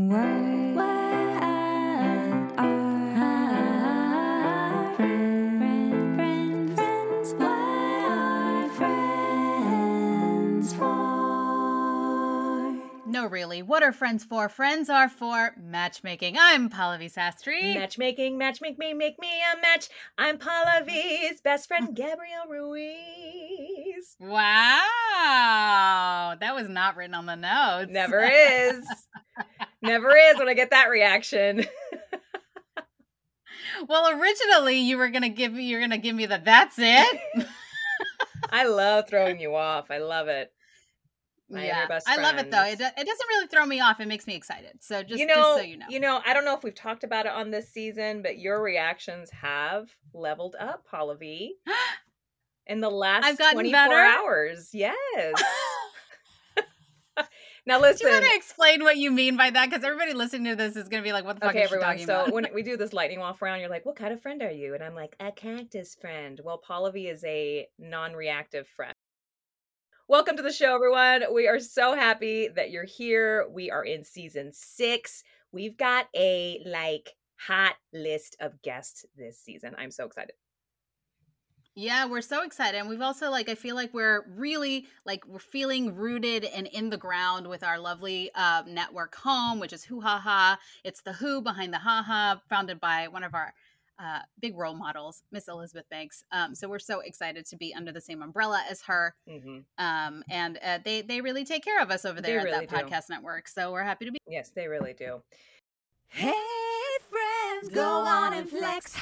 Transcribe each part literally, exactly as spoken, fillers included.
Why, why are friends, friends, friends, why are friends for? No, really. What are friends for? Friends are for matchmaking. I'm Pallavi Sastry. Matchmaking, match, make me, make me a match. I'm Pallavi's best friend, Gabrielle Ruiz. Wow. That was not written on the notes. Never is. Never is when I get that reaction. Well, originally you were gonna give me you're gonna give me the that's it. I love throwing you off. I love it. I am yeah, your best I love it though. It, friend. do- it doesn't really throw me off. It makes me excited. So just, you know, just so you know. you know, I don't know if we've talked about it on this season, but your reactions have leveled up, Pallavi, in the last I've gotten twenty-four better? hours. Yes. Now listen. Do you want to explain what you mean by that? Because everybody listening to this is going to be like, "What the fuck Okay, is she everyone. talking So about?" when we do this lightning waff round, you're like, "What kind of friend are you?" And I'm like, "A cactus friend." Well, Pallavi is a non-reactive friend. Welcome to the show, everyone. We are so happy that you're here. We are in season six. We've got a like hot list of guests this season. I'm so excited. Yeah, we're so excited. And we've also like I feel like we're really like we're feeling rooted and in the ground with our lovely uh, network home, which is Who Ha Ha. It's the Who behind the Ha Ha, founded by one of our uh, big role models, Miss Elizabeth Banks. Um, so we're so excited to be under the same umbrella as her. Mm-hmm. Um, and uh, they they really take care of us over there They at really that do. podcast network. So we're happy to be. Yes, they really do. Hey friends, go on and flex.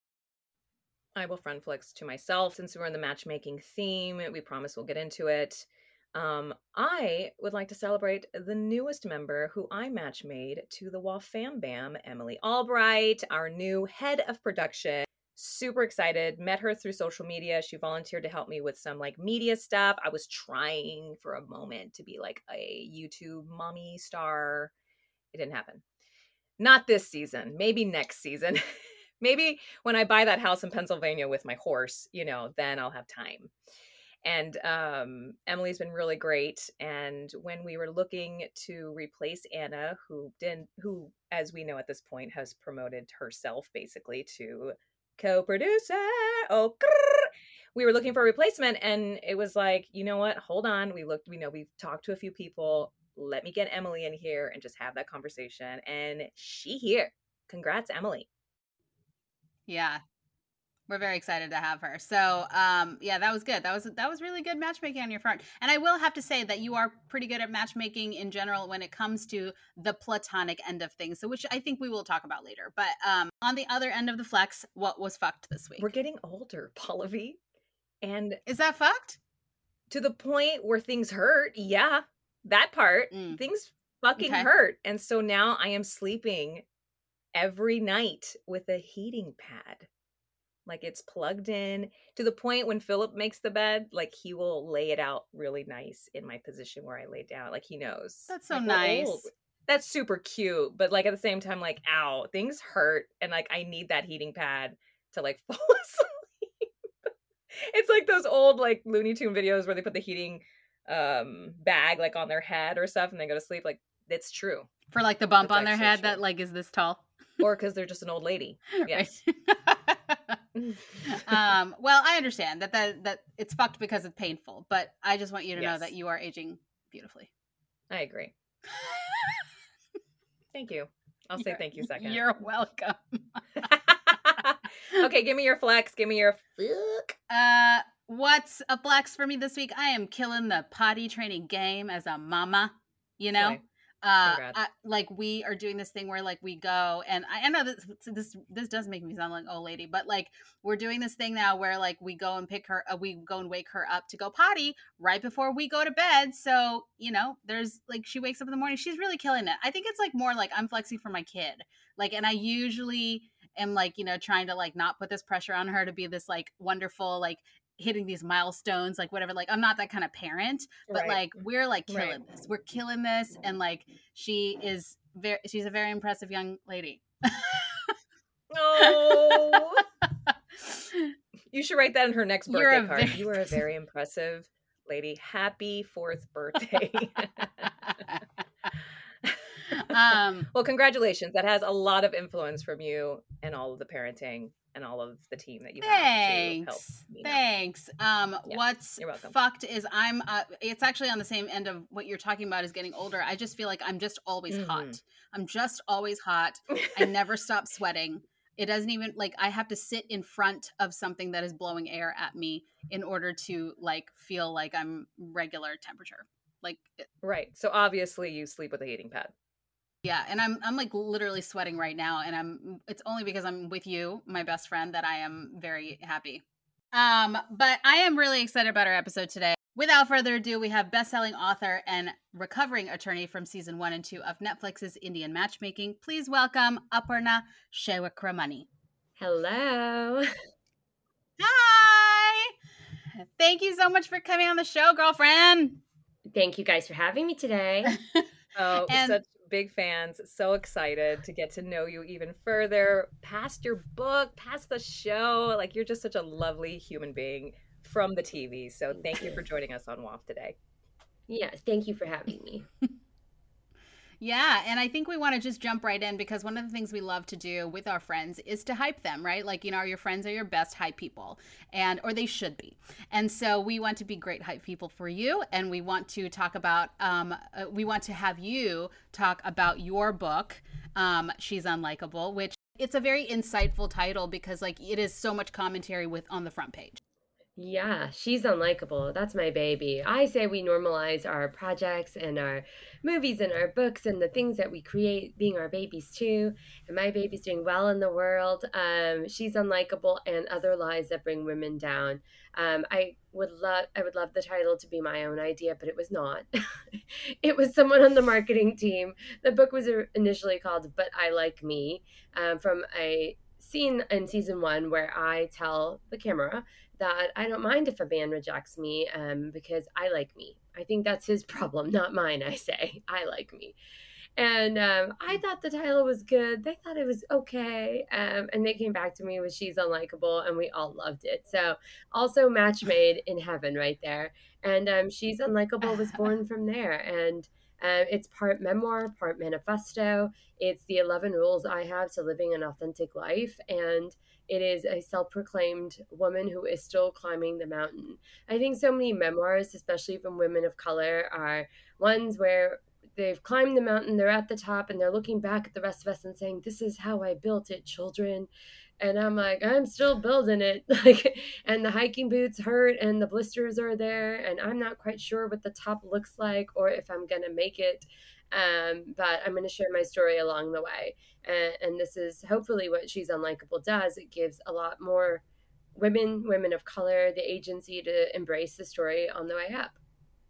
I will friend flex to myself since we're in the matchmaking theme. We promise we'll get into it. Um, I would like to celebrate the newest member who I match made to the W A F Fam Bam, Emily Albright, our new head of production. Super excited. Met her through social media. She volunteered to help me with some like media stuff. I was trying for a moment to be like a YouTube mommy star. It didn't happen. Not this season. Maybe next season. Maybe when I buy that house in Pennsylvania with my horse, you know, then I'll have time. And um, Emily's been really great. And when we were looking to replace Anna, who didn't, who, as we know at this point, has promoted herself basically to co-producer. Oh, grrr. We were looking for a replacement, and it was like, you know what? Hold on. We looked. We know we've talked to a few people. Let me get Emily in here and just have that conversation. And she here. Congrats, Emily. Yeah. We're very excited to have her. So, um, yeah, that was good. That was that was really good matchmaking on your front. And I will have to say that you are pretty good at matchmaking in general when it comes to the platonic end of things. So, which I think we will talk about later. But um, on the other end of the flex, what was fucked this week? We're getting older, Pallavi. And is that fucked? To the point where things hurt. Yeah, that part. Mm. Things fucking Okay. hurt. And so now I am sleeping every night with a heating pad. Like it's plugged in to the point when Philip makes the bed, like he will lay it out really nice in my position where I lay down. Like he knows. That's so like, nice. old. That's super cute. But like at the same time, like, ow, things hurt. And like I need that heating pad to like fall asleep. It's like those old like Looney Tune videos where they put the heating um bag like on their head or stuff and they go to sleep. Like it's true. For like the bump That's on their head true. that like is this tall. Or because they're just an old lady. Yes. um, well, I understand that, that that it's fucked because it's painful, but I just want you to yes. know that you are aging beautifully. I agree. Thank you. I'll You're, say thank you second. You're welcome. Okay, give me your flex. Give me your fuck. Uh, what's a flex for me this week? I am killing the potty training game as a mama, you know? Slay. Uh, I, like we are doing this thing where like we go and I, I know this this this does make me sound like an old lady, but like we're doing this thing now where like we go and pick her, uh, we go and wake her up to go potty right before we go to bed. So you know, there's like she wakes up in the morning. She's really killing it. I think it's like more like I'm flexing for my kid. Like, and I usually am like you know trying to like not put this pressure on her to be this like wonderful like. hitting these milestones, like whatever, like I'm not that kind of parent, but right. like we're like killing right. this we're killing this and like she is very she's a very impressive young lady. Oh, you should write that in her next birthday card. Very you are a very impressive lady. Happy fourth birthday. um, well, congratulations. That has a lot of influence from you and all of the parenting and all of the team that you have to help thanks. Nina. Thanks. Um, Yeah, what's you're welcome. fucked is I'm, uh, it's actually on the same end of what you're talking about is getting older. I just feel like I'm just always Mhm. hot. I'm just always hot. I never stop sweating. It doesn't even like I have to sit in front of something that is blowing air at me in order to like feel like I'm regular temperature. Like it- Right. So obviously you sleep with a heating pad. yeah, and I'm I'm like literally sweating right now and I'm it's only because I'm with you, my best friend, that I am very happy. Um, but I am really excited about our episode today. Without further ado, we have best-selling author and recovering attorney from season one and two of Netflix's Indian Matchmaking. Please welcome Aparna Shewakramani. Hello. Hi! Thank you so much for coming on the show, girlfriend. Thank you guys for having me today. Oh, And- such big fans. So excited to get to know you even further, past your book, past the show. Like, you're just such a lovely human being from the T V. So thank you for joining us on W A F today. Yes, thank you for having me. Yeah, and I think we want to just jump right in because one of the things we love to do with our friends is to hype them, right? Like, you know, your friends are your best hype people, and or they should be. And so we want to be great hype people for you, and we want to talk about, um, uh, we want to have you talk about your book, um, She's Unlikable, which it's a very insightful title because like it is so much commentary with on the front page. Yeah, She's Unlikable. That's my baby. I say we normalize our projects and our movies and our books and the things that we create being our babies too. And my baby's doing well in the world. Um, She's Unlikable and Other Lies That Bring Women Down. Um, I would love I would love the title to be my own idea, but it was not. It was someone on the marketing team. The book was initially called But I Like Me, um, from a scene in season one where I tell the camera that I don't mind if a man rejects me um, because I like me. I think that's his problem, not mine, I say. I like me. And um, I thought the title was good. They thought it was okay. Um, and they came back to me with She's Unlikable, and we all loved it. So, also match made in heaven right there. And um, She's Unlikable was born from there. And um, it's part memoir, part manifesto. It's the eleven rules I have to living an authentic life. And it is a self-proclaimed woman who is still climbing the mountain. I think so many memoirs, especially from women of color, are ones where they've climbed the mountain, they're at the top, and they're looking back at the rest of us and saying, "This is how I built it, children." And I'm like, I'm still building it. Like, and the hiking boots hurt and the blisters are there, and I'm not quite sure what the top looks like or if I'm gonna make it. Um, but I'm going to share my story along the way. And, and this is hopefully what She's Unlikable does. It gives a lot more women, women of color, the agency to embrace the story on the way up.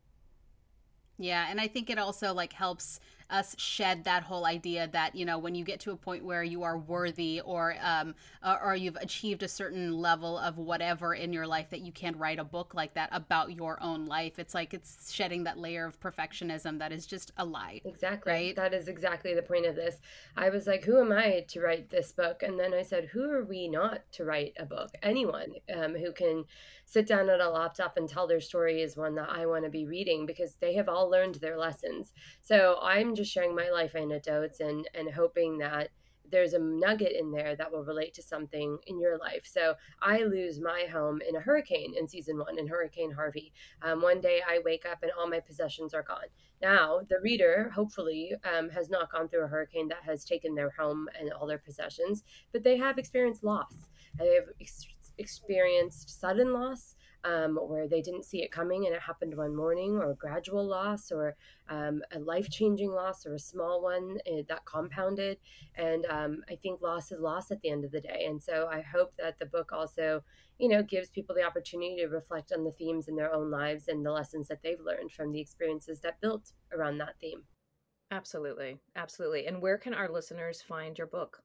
Yeah, and I think it also like helps us shed that whole idea that, you know, when you get to a point where you are worthy or um or, or you've achieved a certain level of whatever in your life that you can't write a book like that about your own life. It's like it's shedding that layer of perfectionism that is just a lie. Exactly. Right? That is exactly the point of this. I was like, who am I to write this book? And then I said, who are we not to write a book? Anyone um, who can sit down at a laptop and tell their story is one that I want to be reading because they have all learned their lessons. So I'm just sharing my life anecdotes and, and hoping that there's a nugget in there that will relate to something in your life. So I lose my home in a hurricane in season one, in Hurricane Harvey. Um, one day I wake up and all my possessions are gone. Now, the reader, hopefully, um, has not gone through a hurricane that has taken their home and all their possessions, but they have experienced loss. They have ex- experienced sudden loss, um, where they didn't see it coming and it happened one morning, or a gradual loss, or um, a life-changing loss, or a small one uh, that compounded. And um, I think loss is loss at the end of the day. And so I hope that the book also, you know, gives people the opportunity to reflect on the themes in their own lives and the lessons that they've learned from the experiences that built around that theme. Absolutely. Absolutely. And where can our listeners find your book?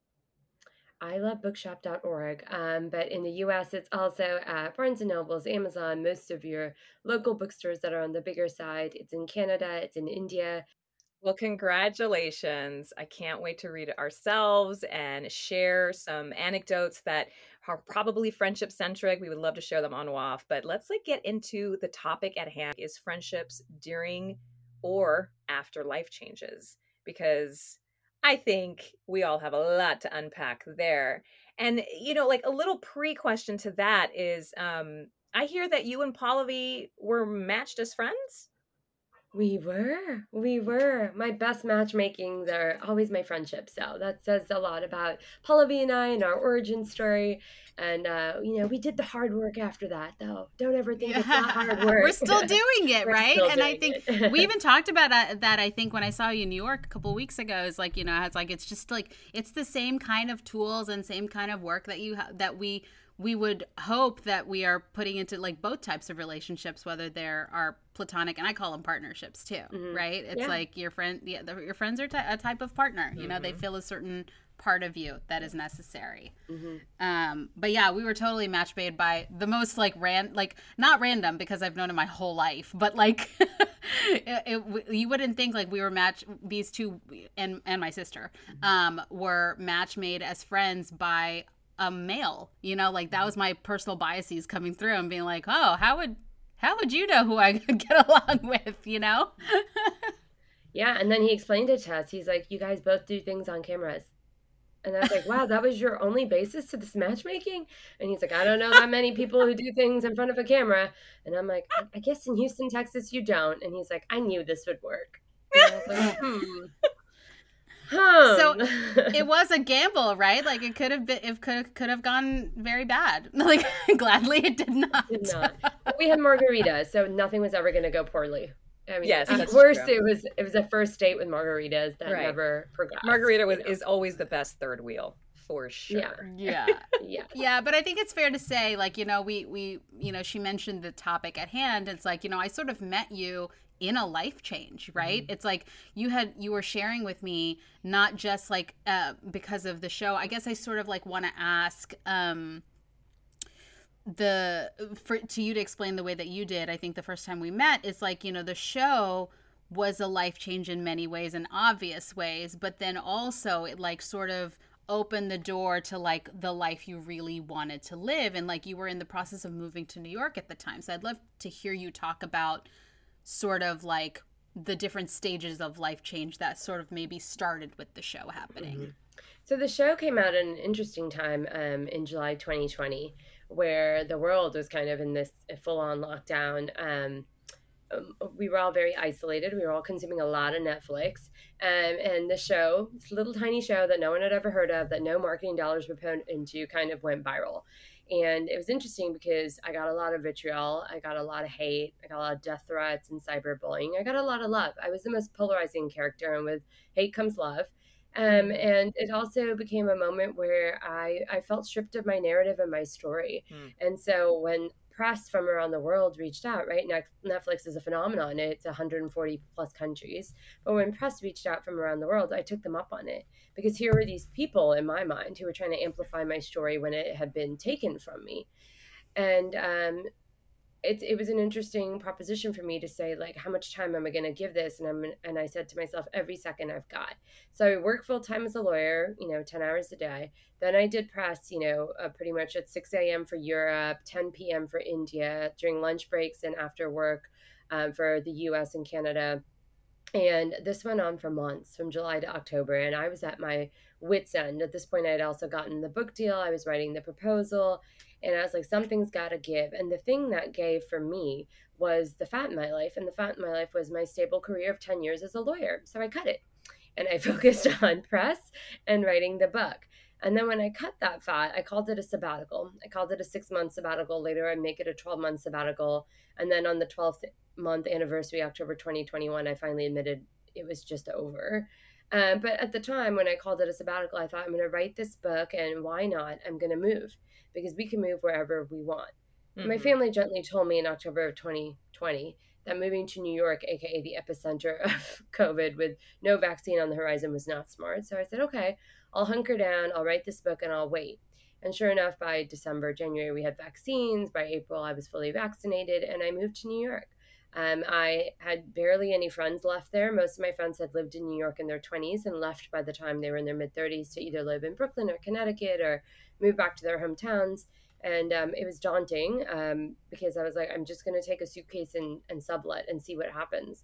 I love bookshop dot org, um, but in the U S, it's also at Barnes and Nobles, Amazon, most of your local bookstores that are on the bigger side. It's in Canada, it's in India. Well, congratulations. I can't wait to read it ourselves and share some anecdotes that are probably friendship centric. We would love to share them on W A F, but let's like get into the topic at hand. Is friendships during or after life changes? because I think we all have a lot to unpack there. And, you know, like a little pre-question to that is, um, I hear that you and Pallavi were matched as friends? We were. We were. My best matchmakings are always my friendships. So that says a lot about Pallavi and I and our origin story. And, uh, you know, we did the hard work after that, though. Don't ever think it's not hard work. We're still doing it, We're right? still And I doing think it. we even talked about that, that, I think, when I saw you in New York a couple weeks ago. Is like, you know, it's like, it's just like, it's the same kind of tools and same kind of work that you ha- that we we would hope that we are putting into like both types of relationships, whether they're our platonic, and I call them partnerships too, Mhm. right? It's Yeah. like your friend, yeah, the, your friends are ty- a type of partner. You know, they Mhm. fill a certain part of you that is necessary. Mhm. Um, but yeah, we were totally match made by the most like ran, like not random because I've known him my whole life, but like it, it, you wouldn't think like we were match. These two and and my sister um, were match made as friends by a male. You know, like that was my personal biases coming through and being like, oh, how would how would you know who I could get along with? You know. Yeah, and then he explained it to us. He's like, you guys both do things on cameras. And I was like, wow, that was your only basis to this matchmaking? And he's like, I don't know that many people who do things in front of a camera. And I'm like, I guess in Houston, Texas, you don't. And he's like, I knew this would work. And I was like, hmm. Huh. So it was a gamble, right? Like it could have been, it could could have gone very bad. Like gladly it did not. did not. But we had margaritas, so nothing was ever going to go poorly. I mean, Yes, at that's worst, true. it was it was a first date with margaritas that Right. never progressed. Margarita was, you know? is always the best third wheel, for sure. Yeah. Yeah. Yeah. Yeah, but I think it's fair to say, like, you know, we, we, you know, she mentioned the topic at hand. It's like, you know, I sort of met you in a life change, right? Mm-hmm. It's like you had, you were sharing with me, not just like, uh, because of the show. I guess I sort of like want to ask, um, the, for, to you to explain the way that you did, I think the first time we met is like, you know, the show was a life change in many ways and obvious ways, but then also it like sort of opened the door to like the life you really wanted to live. And like you were in the process of moving to New York at the time. So I'd love to hear you talk about sort of like the different stages of life change that sort of maybe started with the show happening. Mhm. So the show came out at an interesting time um, in July twenty twenty, where the world was kind of in this full-on lockdown. Um, um, we were all very isolated. We were all consuming a lot of Netflix. Um, and the show, this little tiny show that no one had ever heard of, that no marketing dollars were put into, kind of went viral. And it was interesting because I got a lot of vitriol. I got a lot of hate. I got a lot of death threats and cyberbullying. I got a lot of love. I was the most polarizing character, and with hate comes love. Um, and it also became a moment where I, I felt stripped of my narrative and my story. Mm. And so when press from around the world reached out, right? Netflix is a phenomenon. It's one hundred forty plus countries. But when press reached out from around the world, I took them up on it, because here were these people in my mind who were trying to amplify my story when it had been taken from me. And um, it, it was an interesting proposition for me to say, like, how much time am I going to give this? And I'm and I said to myself, every second I've got. So I work full time as a lawyer, you know, ten hours a day. Then I did press, you know, uh, pretty much at six a.m. for Europe, ten p.m. for India, during lunch breaks and after work um, for the U S and Canada. And this went on for months, from July to October. And I was at my wit's end. At this point, I had also gotten the book deal. I was writing the proposal. And I was like, something's got to give. And the thing that gave for me was the fat in my life. And the fat in my life was my stable career of ten years as a lawyer. So I cut it. And I focused on press and writing the book. And then when I cut that fat, I called it a sabbatical. I called it a six-month sabbatical. Later, I'd make it a twelve-month sabbatical. And then on the twelfth month anniversary, October twenty twenty-one, I finally admitted it was just over. Um, but at the time when I called it a sabbatical, I thought, I'm going to write this book, and why not? I'm going to move, because we can move wherever we want. Mm-hmm. My family gently told me in October of twenty twenty that moving to New York, aka the epicenter of COVID, with no vaccine on the horizon, was not smart. So I said, okay, I'll hunker down, I'll write this book, and I'll wait. And sure enough, by December, January, we had vaccines. By April, I was fully vaccinated, and I moved to New York. Um, I had barely any friends left there. Most of my friends had lived in New York in their twenties and left by the time they were in their mid-thirties to either live in Brooklyn or Connecticut or move back to their hometowns. And um, it was daunting um, because I was like, I'm just going to take a suitcase and, and sublet and see what happens.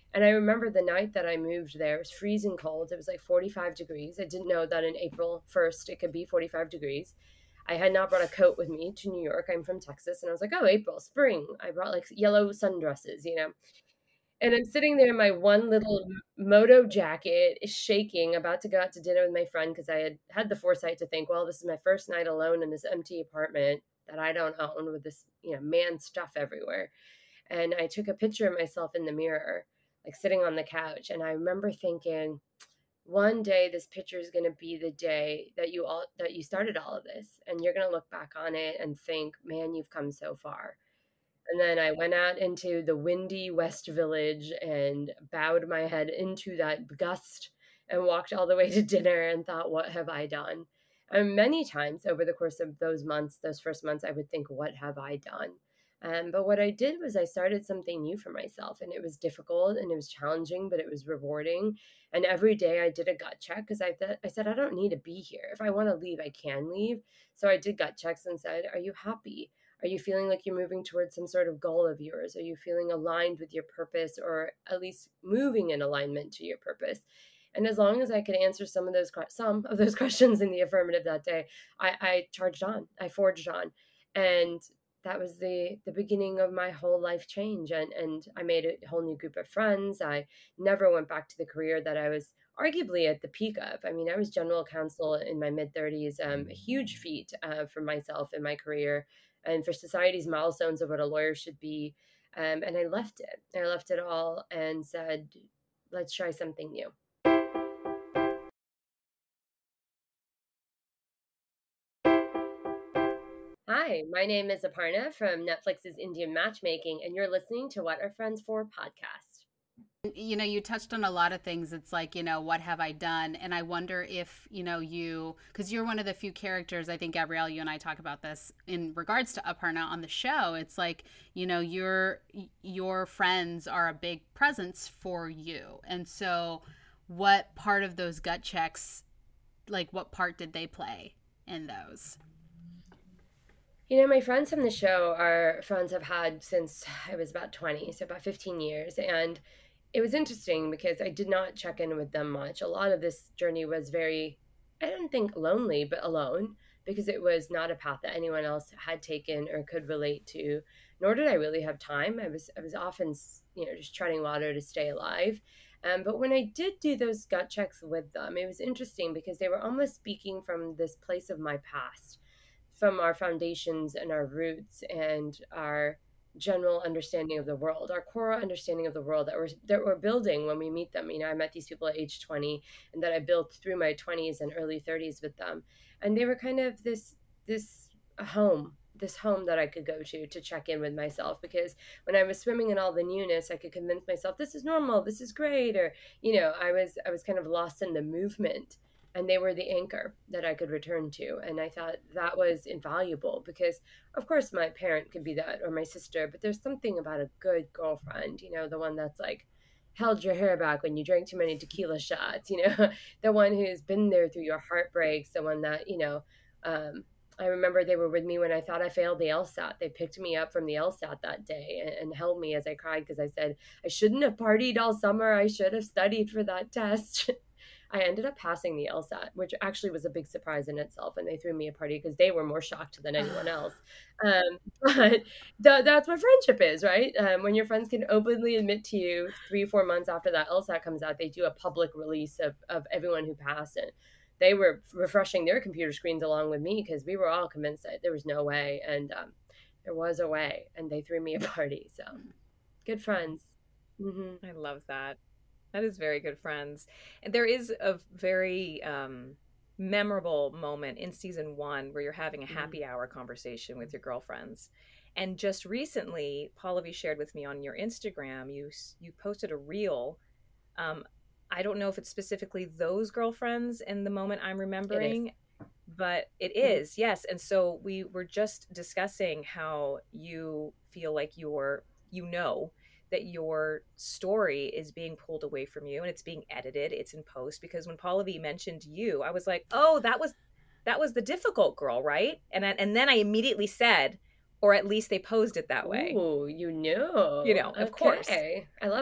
And I remember the night that I moved there, it was freezing cold. It was like forty-five degrees. I didn't know that in April first it could be forty-five degrees. I had not brought a coat with me to New York. I'm from Texas. And I was like, oh, April, spring. I brought like yellow sundresses, you know. And I'm sitting there in my one little moto jacket, is shaking, about to go out to dinner with my friend because I had had the foresight to think, well, this is my first night alone in this empty apartment that I don't own with this, you know, man stuff everywhere. And I took a picture of myself in the mirror, like sitting on the couch. And I remember thinking, one day this picture is going to be the day that you all that you started all of this, and you're going to look back on it and think, man, you've come so far. And then I went out into the windy West Village and bowed my head into that gust and walked all the way to dinner and thought, what have I done? And many times over the course of those months, those first months, I would think, what have I done? Um, but what I did was I started something new for myself, and it was difficult and it was challenging, but it was rewarding. And every day I did a gut check because I th- I said, I don't need to be here. If I want to leave, I can leave. So I did gut checks and said, are you happy? Are you feeling like you're moving towards some sort of goal of yours? Are you feeling aligned with your purpose, or at least moving in alignment to your purpose? And as long as I could answer some of those some of those questions in the affirmative that day, I, I charged on. I forged on, and that was the the beginning of my whole life change. And and I made a whole new group of friends. I never went back to the career that I was arguably at the peak of. I mean, I was general counsel in my mid thirties, um, a huge feat uh, for myself in my career and for society's milestones of what a lawyer should be. Um, and I left it. I left it all and said, let's try something new. Hi, my name is Aparna from Netflix's Indian Matchmaking, and you're listening to What Are Friends For podcast. You know, you touched on a lot of things. It's like, you know, what have I done? And I wonder if, you know, you, because you're one of the few characters, I think, Gabrielle, you and I talk about this in regards to Aparna on the show. It's like, you know, your, your friends are a big presence for you. And so what part of those gut checks, like what part did they play in those? You know, my friends from the show are friends I've had since I was about twenty, so about fifteen years. And it was interesting because I did not check in with them much. A lot of this journey was very, I don't think lonely, but alone, because it was not a path that anyone else had taken or could relate to, nor did I really have time. I was I was often, you know, just treading water to stay alive. Um, but when I did do those gut checks with them, it was interesting because they were almost speaking from this place of my past, from our foundations and our roots and our general understanding of the world, our core understanding of the world that we're that we're building when we meet them. You know, I met these people at age twenty, and that I built through my twenties and early thirties with them, and they were kind of this this home, this home that I could go to to check in with myself. Because when I was swimming in all the newness, I could convince myself this is normal, this is great, or you know, I was I was kind of lost in the movement. And they were the anchor that I could return to. And I thought that was invaluable because, of course, my parent could be that or my sister, but there's something about a good girlfriend, you know, the one that's like held your hair back when you drank too many tequila shots, you know, the one who's been there through your heartbreaks, the one that, you know, um, I remember they were with me when I thought I failed the LSAT. They picked me up from the LSAT that day and, and held me as I cried because I said, I shouldn't have partied all summer. I should have studied for that test. I ended up passing the LSAT, which actually was a big surprise in itself. And they threw me a party because they were more shocked than anyone else. Um, but th- that's what friendship is, right? Um, when your friends can openly admit to you three, four months after that LSAT comes out, they do a public release of, of everyone who passed it. They were refreshing their computer screens along with me because we were all convinced that there was no way. And um, there was a way. And they threw me a party. So good friends. Mm-hmm. I love that. That is very good friends. And there is a very um, memorable moment in season one where you're having a happy hour conversation with your girlfriends. And just recently, Pallavi shared with me on your Instagram, you you posted a reel. Um, I don't know if it's specifically those girlfriends in the moment I'm remembering, It but it is, yes. And so we were just discussing how you feel like you're, you know, that your story is being pulled away from you and it's being edited, it's in post. Because when Pallavi mentioned you, I was like, oh, that was that was the difficult girl, right? And I, and then I immediately said, or at least they posed it that way. Oh, you know. You know, of okay. course. I love it.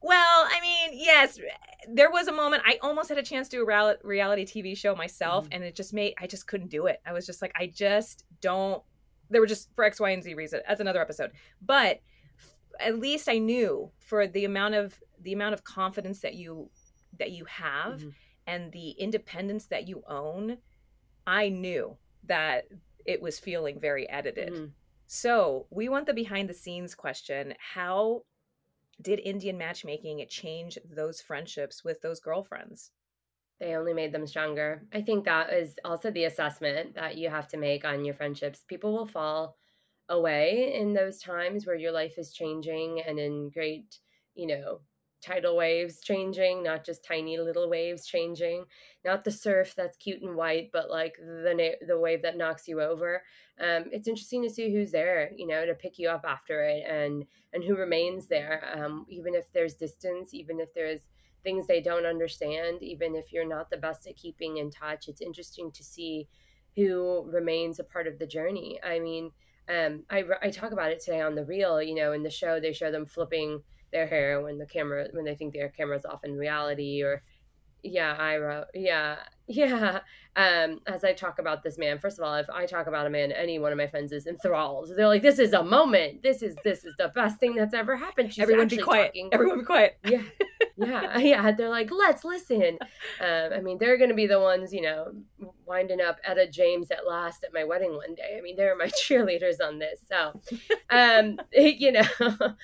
Well, I mean, yes, there was a moment I almost had a chance to do a real- reality T V show myself, Mhm. and it just made I just couldn't do it. I was just like, I just don't. There were just for X, Y, and Z reason. That's another episode. But f- at least I knew for the amount of the amount of confidence that you that you have Mhm. and the independence that you own, I knew that it was feeling very edited. Mhm. So we want the behind the scenes question. How did Indian matchmaking change those friendships with those girlfriends? They only made them stronger. I think that is also the assessment that you have to make on your friendships. People will fall away in those times where your life is changing and in great, you know, tidal waves changing, not just tiny little waves changing, not the surf that's cute and white, but like the na- the wave that knocks you over. Um, it's interesting to see who's there, you know, to pick you up after it, and and who remains there, um, even if there's distance, even if there's things they don't understand, even if you're not the best at keeping in touch. It's interesting to see who remains a part of the journey. I mean, um, I, I talk about it today on the reel. You know, in the show they show them flipping their hair when the camera when they think their camera's off in reality, or yeah, I wrote. Yeah, yeah. Um, as I talk about this man, first of all, if I talk about a man, any one of my friends is enthralled. They're like, "This is a moment. This is this is the best thing that's ever happened." She's Everyone be actually quiet. talking. Everyone be quiet. Yeah, yeah, yeah. They're like, "Let's listen." Um, I mean, they're going to be the ones, you know, winding up Etta James at last at my wedding one day. I mean, they're my cheerleaders on this. So, um, you know,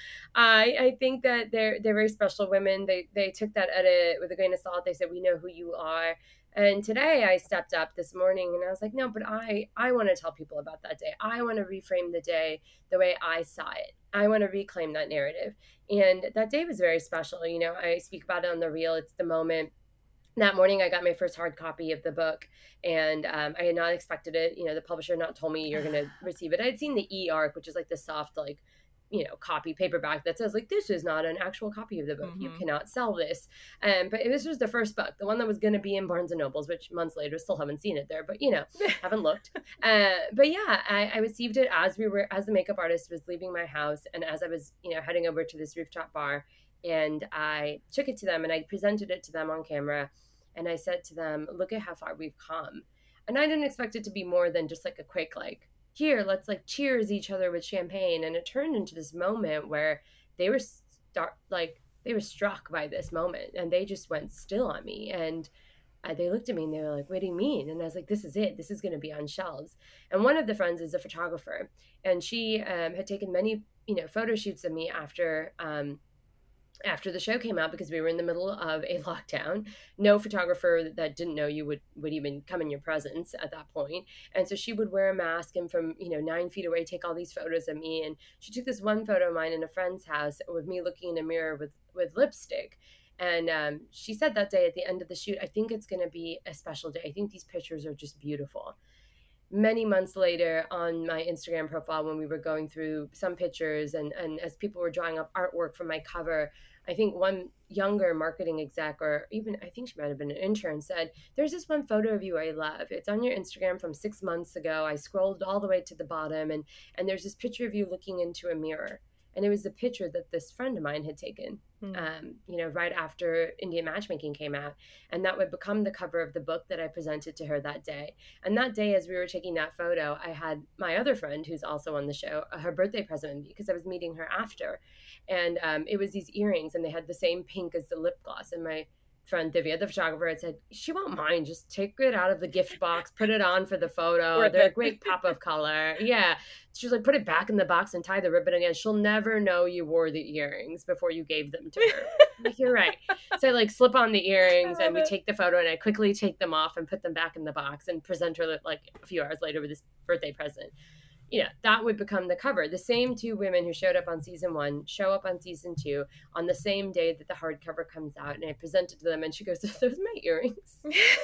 I I think that they're they're very special women. They they took that edit with a grain of salt. They said, "We know who you are." And today I stepped up this morning and I was like, "No, but I I want to tell people about that day. I want to reframe the day the way I saw it. I want to reclaim that narrative." And that day was very special. You know, I speak about it on the reel. It's the moment. That morning I got my first hard copy of the book, and um, I had not expected it. You know, the publisher had not told me you're going to receive it. I had seen the e-arc, which is like the soft, like, you know, copy paperback that says like, this is not an actual copy of the book. Mm-hmm. You cannot sell this. Um, but this was the first book, the one that was going to be in Barnes and Nobles, which months later still haven't seen it there, but you know, haven't looked. Uh, but yeah, I, I received it as we were, as the makeup artist was leaving my house. And as I was, you know, heading over to this rooftop bar, and I took it to them and I presented it to them on camera. And I said to them, "Look at how far we've come." And I didn't expect it to be more than just like a quick, like, "Here, let's like cheers each other with champagne." And it turned into this moment where they were start like they were struck by this moment, and they just went still on me. And uh, they looked at me and they were like, "What do you mean?" And I was like, "This is it. This is going to be on shelves." And one of the friends is a photographer, and she um, had taken many, you know, photo shoots of me after um, after the show came out, because we were in the middle of a lockdown. No photographer that didn't know you would would even come in your presence at that point. And so she would wear a mask and from, you know, nine feet away take all these photos of me. And she took this one photo of mine in a friend's house with me looking in a mirror with with lipstick. And um, she said that day at the end of the shoot, "I think it's going to be a special day. I think these pictures are just beautiful." Many months later, on my Instagram profile, when we were going through some pictures and, and as people were drawing up artwork for my cover, I think one younger marketing exec, or even I think she might have been an intern, said, "There's this one photo of you I love. It's on your Instagram from six months ago. I scrolled all the way to the bottom, and and there's this picture of you looking into a mirror." And it was the picture that this friend of mine had taken, mm. um, you know, right after Indian Matchmaking came out. And that would become the cover of the book that I presented to her that day. And that day, as we were taking that photo, I had my other friend, who's also on the show, her birthday present, because I was meeting her after. And um, it was these earrings, and they had the same pink as the lip gloss. And my friend Divya, the photographer, had said, "She won't mind. Just take it out of the gift box, put it on for the photo. They're a great pop of color." Yeah. She's like, "Put it back in the box and tie the ribbon again. She'll never know you wore the earrings before you gave them to her." Like, you're right. So I like slip on the earrings and we it. take the photo, and I quickly take them off and put them back in the box and present her like a few hours later with this birthday present. You know, that would become the cover. The same two women who showed up on season one show up on season two on the same day that the hardcover comes out. And I presented to them, and she goes, "Are those my earrings?"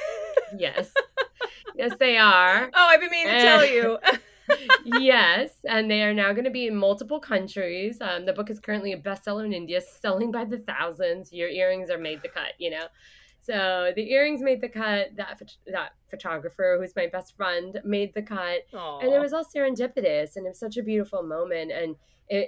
Yes. Yes, they are. Oh, I've been meaning to tell you. Yes, and they are now going to be in multiple countries. Um, the book is currently a bestseller in India, selling by the thousands. Your earrings are made the cut, you know. So the earrings made the cut. That that photographer, who's my best friend, made the cut. Aww. And it was all serendipitous, and it was such a beautiful moment. And it, it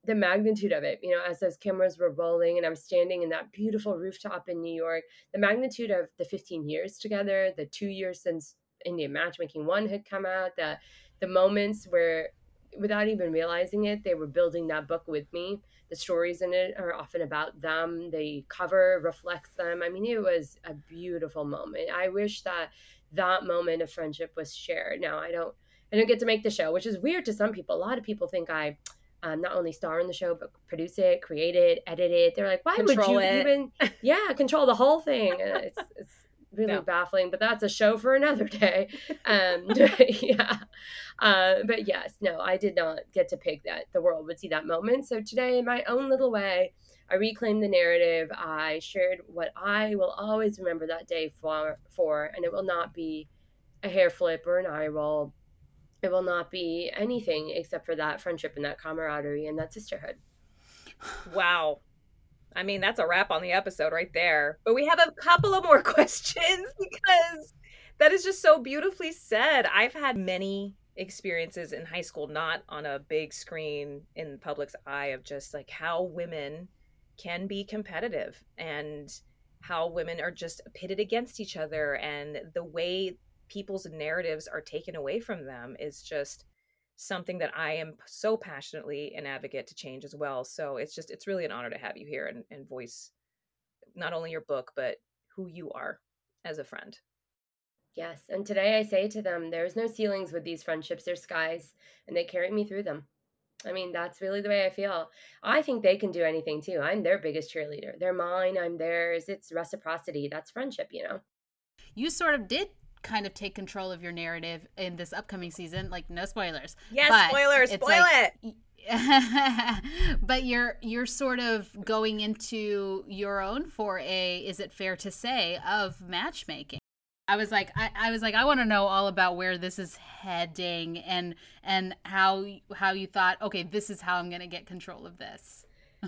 the magnitude of it, you know, as those cameras were rolling and I'm standing in that beautiful rooftop in New York, the magnitude of the fifteen years together, the two years since Indian Matchmaking One had come out, the the moments where, without even realizing it, they were building that book with me. The stories in it are often about them. The cover reflects them. I mean, it was a beautiful moment. I wish that that moment of friendship was shared. Now, I don't, I don't get to make the show, which is weird to some people. A lot of people think I um, not only star in the show, but produce it, create it, edit it. They're like, why Control would you it. even, yeah, control the whole thing? And it's, it's really No. baffling, but that's a show for another day. Um, yeah. Uh, but yes, no, I did not get to pick that the world would see that moment. So today, in my own little way, I reclaimed the narrative. I shared what I will always remember that day for, for, and it will not be a hair flip or an eye roll. It will not be anything except for that friendship and that camaraderie and that sisterhood. Wow. I mean, that's a wrap on the episode right there. But we have a couple of more questions because that is just so beautifully said. I've had many experiences in high school, not on a big screen in the public's eye, of just like how women can be competitive and how women are just pitted against each other, and the way people's narratives are taken away from them is just something that I am so passionately an advocate to change as well. So it's just, it's really an honor to have you here and, and voice not only your book, but who you are as a friend. Yes. And today I say to them, there's no ceilings with these friendships, there's skies, and they carry me through them. I mean, that's really the way I feel. I think they can do anything too. I'm their biggest cheerleader. They're mine, I'm theirs. It's reciprocity. That's friendship, you know? You sort of did kind of take control of your narrative in this upcoming season. Like, no spoilers. Yes, but spoilers, it's spoil like, it. but you're you're sort of going into your own foray, is it fair to say, of matchmaking. I was like, I, I was like, I want to know all about where this is heading, and and how how you thought, okay, this is how I'm going to get control of this.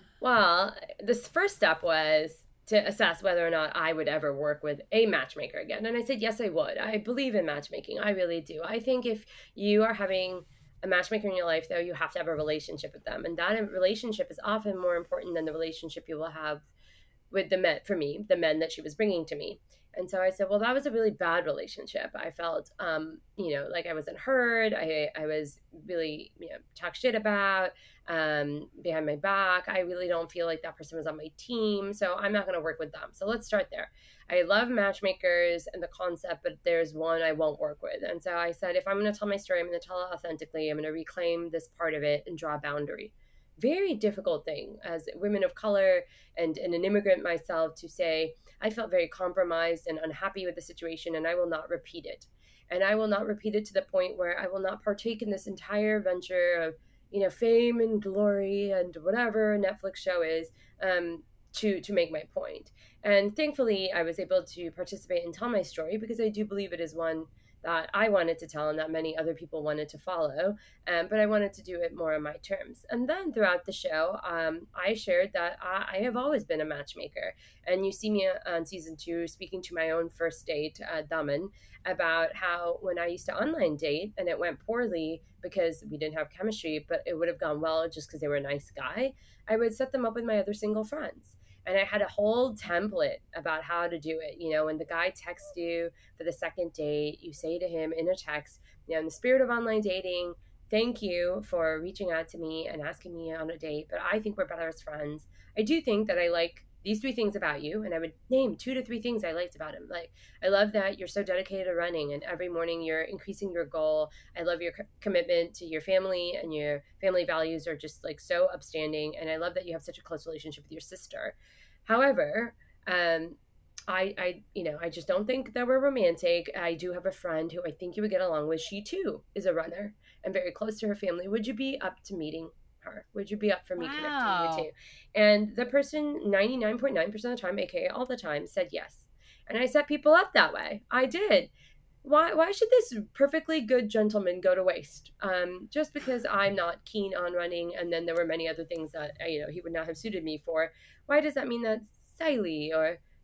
Well, this first step was to assess whether or not I would ever work with a matchmaker again. And I said, yes, I would. I believe in matchmaking. I really do. I think if you are having a matchmaker in your life, though, you have to have a relationship with them. And that relationship is often more important than the relationship you will have with the men, for me, the men that she was bringing to me. And so I said, well, that was a really bad relationship. I felt, um, you know, like I wasn't heard. I, I was really, you know, talked shit about um, behind my back. I really don't feel like that person was on my team. So I'm not going to work with them. So let's start there. I love matchmakers and the concept, but there's one I won't work with. And so I said, if I'm going to tell my story, I'm going to tell it authentically. I'm going to reclaim this part of it and draw a boundary. Very difficult thing as women of color and, and an immigrant myself to say, I felt very compromised and unhappy with the situation, and I will not repeat it. And I will not repeat it to the point where I will not partake in this entire venture of, you know, fame and glory and whatever a Netflix show is, um, to, to make my point. And thankfully, I was able to participate and tell my story because I do believe it is one that I wanted to tell and that many other people wanted to follow, um, but I wanted to do it more on my terms. And then throughout the show, um, I shared that I, I have always been a matchmaker. And you see me on season two speaking to my own first date, uh, Daman, about how when I used to online date and it went poorly because we didn't have chemistry, but it would have gone well just because they were a nice guy, I would set them up with my other single friends. And I had a whole template about how to do it. You know, when the guy texts you for the second date, you say to him in a text, you know, in the spirit of online dating, thank you for reaching out to me and asking me on a date, but I think we're better as friends. I do think that I like these three things about you. And I would name two to three things I liked about him. Like, I love that you're so dedicated to running and every morning you're increasing your goal. I love your co- commitment to your family, and your family values are just like so upstanding. And I love that you have such a close relationship with your sister. However, um, I, I, you know, I just don't think that we're romantic. I do have a friend who I think you would get along with. She too is a runner and very close to her family. Would you be up to meeting her? Would you be up for me Wow. connecting you two? And the person ninety-nine point nine percent of the time, aka all the time, said yes. And I set people up that way. I did. Why why should this perfectly good gentleman go to waste? Um, just because I'm not keen on running, and then there were many other things that, you know, he would not have suited me for. Why does that mean that Siley or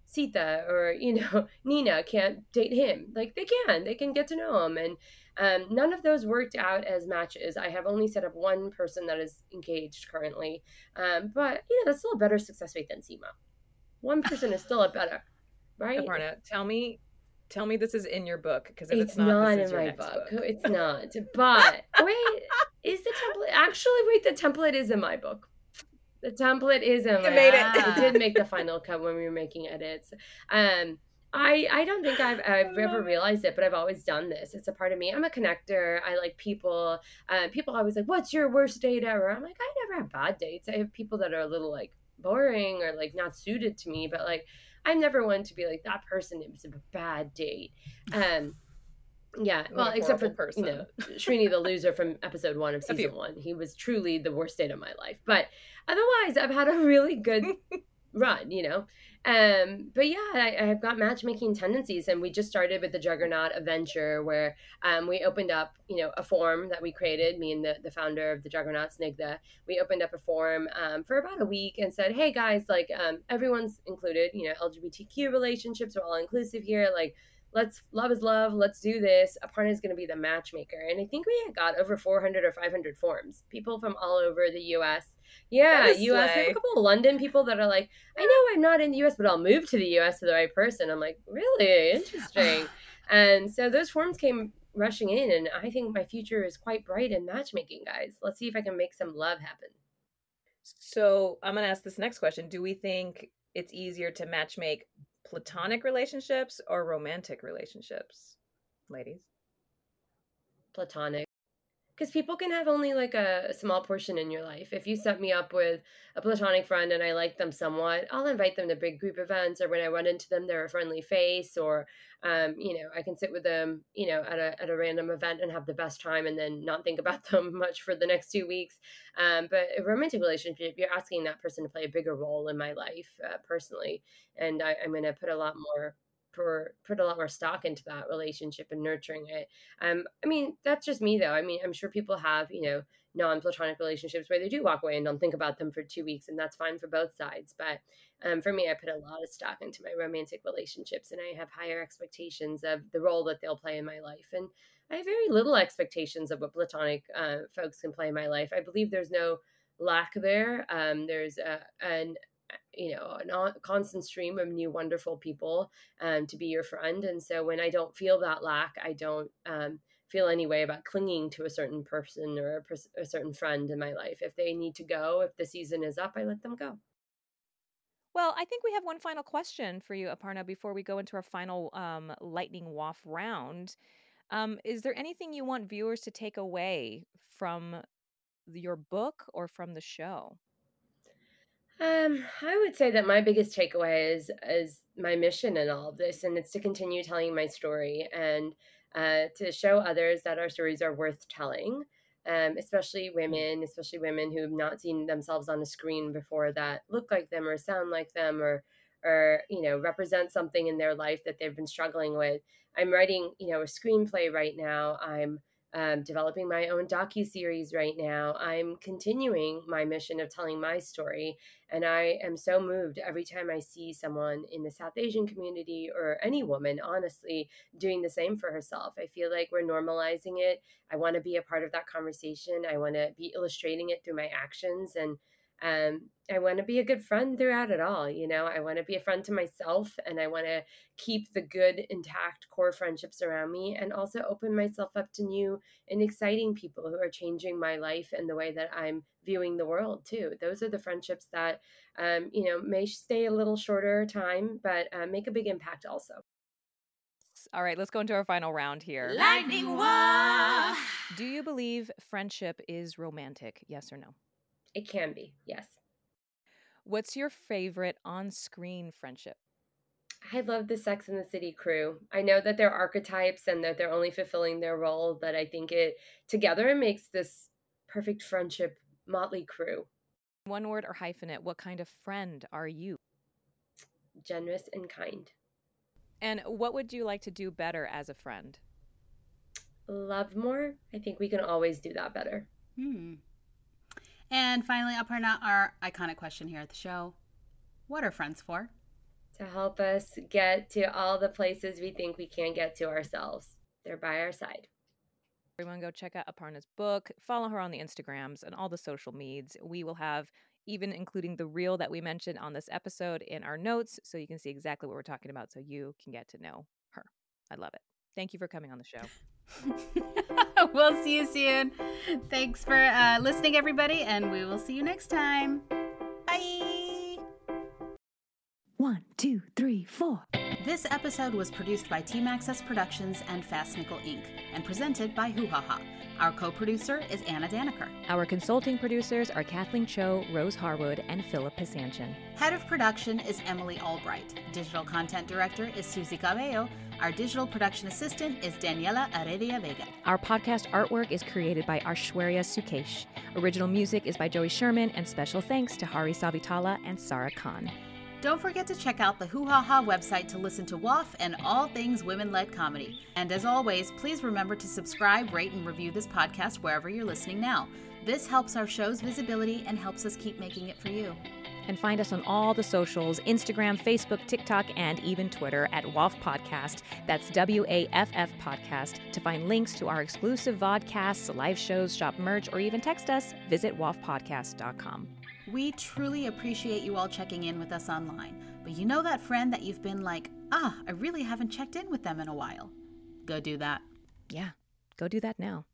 Sita or, you know, Nina can't date him. Like they can, they can get to know him. And um, none of those worked out as matches. I have only set up one person that is engaged currently. Um, but, you know, that's still a better success rate than Seema. One person is still a better, right? Aparna, tell me, tell me this is in your book, because if It's it's not, not this is in your my next book. book. It's not. But wait, is the template actually? Wait, the template is in my book. The template is in my. made it. I did make the final cut when we were making edits. Um, I I don't think I've I've ever realized it, but I've always done this. It's a part of me. I'm a connector. I like people. Uh, people always like, "What's your worst date ever?" I'm like, I never have bad dates. I have people that are a little like boring or like not suited to me, but like I'm never one to be like that person. It was a bad date. Um. Yeah, What well, a except for horrible person. you know Srini the loser from episode one of A few. season one. He was truly the worst date of my life. But otherwise, I've had a really good run, you know. Um, but yeah, I, I've got matchmaking tendencies, and we just started with the Juggernaut Adventure, where um, we opened up, you know, a forum that we created. Me and the, the founder of the Juggernaut, Snigdha, we opened up a forum um, for about a week and said, "Hey guys, like um, everyone's included. You know, L G B T Q relationships are all inclusive here. Like, let's love is love. Let's do this. Aparna is going to be the matchmaker." And I think we had got over four hundred or five hundred forms, people from all over the U S. Yeah, That is U S. We have slay. a couple of London people that are like, I know I'm not in the U S, but I'll move to the U S for the right person. I'm like, really interesting. And so those forms came rushing in, and I think my future is quite bright in matchmaking, guys. Let's see if I can make some love happen. So I'm going to ask this next question. Do we think it's easier to matchmake platonic relationships or romantic relationships, ladies? Platonic. Because people can have only like a, a small portion in your life. If you set me up with a platonic friend and I like them somewhat, I'll invite them to big group events, or when I run into them, they're a friendly face, or, um, you know, I can sit with them, you know, at a, at a random event and have the best time and then not think about them much for the next two weeks. Um, but a romantic relationship, you're asking that person to play a bigger role in my life uh, personally. And I, I'm going to put a lot more for put a lot more stock into that relationship and nurturing it. Um, I mean, that's just me though. I mean, I'm sure people have, you know, non-platonic relationships where they do walk away and don't think about them for two weeks, and that's fine for both sides. But um, for me, I put a lot of stock into my romantic relationships, and I have higher expectations of the role that they'll play in my life. And I have very little expectations of what platonic uh, folks can play in my life. I believe there's no lack there. Um, there's a, an you know, a constant stream of new wonderful people um, to be your friend. And so when I don't feel that lack, I don't um, feel any way about clinging to a certain person or a, pers- a certain friend in my life. If they need to go, if the season is up, I let them go. Well, I think we have one final question for you, Aparna, before we go into our final um, lightning waft round. Um, is there anything you want viewers to take away from your book or from the show? Um, I would say that my biggest takeaway is is my mission in all of this, and it's to continue telling my story and uh, to show others that our stories are worth telling, um, especially women, especially women who have not seen themselves on a screen before that look like them or sound like them or or you know represent something in their life that they've been struggling with. I'm writing, you know, a screenplay right now. I'm um, developing my own docu-series right now. I'm continuing my mission of telling my story, and I am so moved every time I see someone in the South Asian community or any woman, honestly, doing the same for herself. I feel like we're normalizing it. I want to be a part of that conversation. I want to be illustrating it through my actions. And um, I want to be a good friend throughout it all. You know, I want to be a friend to myself, and I want to keep the good, intact core friendships around me, and also open myself up to new and exciting people who are changing my life and the way that I'm viewing the world too. Those are the friendships that um, you know, may stay a little shorter time, but uh, make a big impact also. All right, let's go into our final round here. Lightning Waft. Do you believe friendship is romantic? Yes or no? It can be, yes. What's your favorite on-screen friendship? I love the Sex and the City crew. I know that they're archetypes and that they're only fulfilling their role, but I think it together makes this perfect friendship motley crew. One word or hyphenate, what kind of friend are you? Generous and kind. And what would you like to do better as a friend? Love more. I think we can always do that better. Hmm. And finally, Aparna, our iconic question here at the show. What are friends for? to help us get to all the places we think we can't get to ourselves. They're by our side. Everyone go check out Aparna's book, follow her on the Instagrams and all the social medias. We will have, even including the reel that we mentioned on this episode, in our notes so you can see exactly what we're talking about so you can get to know her. I love it. Thank you for coming on the show. We'll see you soon. Thanks for uh, listening, everybody, and we will see you next time. Bye. One, two, three, four. This episode was produced by Team Access Productions and Fast Nickel Incorporated and presented by Hoo Ha Ha. Our co-producer is Anna Daniker. Our consulting producers are Kathleen Cho, Rose Harwood, and Philip Pisanchin. Head of production is Emily Albright. Digital content director is Susie Cabello. Our digital production assistant is Daniela Heredia Vega. Our podcast artwork is created by Aishwarya Sukesh. Original music is by Joey Sherman, and special thanks to Hari Savitala and Sarah Khan. Don't forget to check out the Hoo Ha Ha website to listen to W A F and all things women-led comedy. And as always, please remember to subscribe, rate, and review this podcast wherever you're listening now. This helps our show's visibility and helps us keep making it for you. And find us on all the socials, Instagram, Facebook, TikTok, and even Twitter at W A F Podcast. That's W A F F Podcast. To find links to our exclusive vodcasts, live shows, shop merch, or even text us, visit W A F podcast dot com. We truly appreciate you all checking in with us online. But you know that friend that you've been like, ah, I really haven't checked in with them in a while? Go do that. Yeah, go do that now.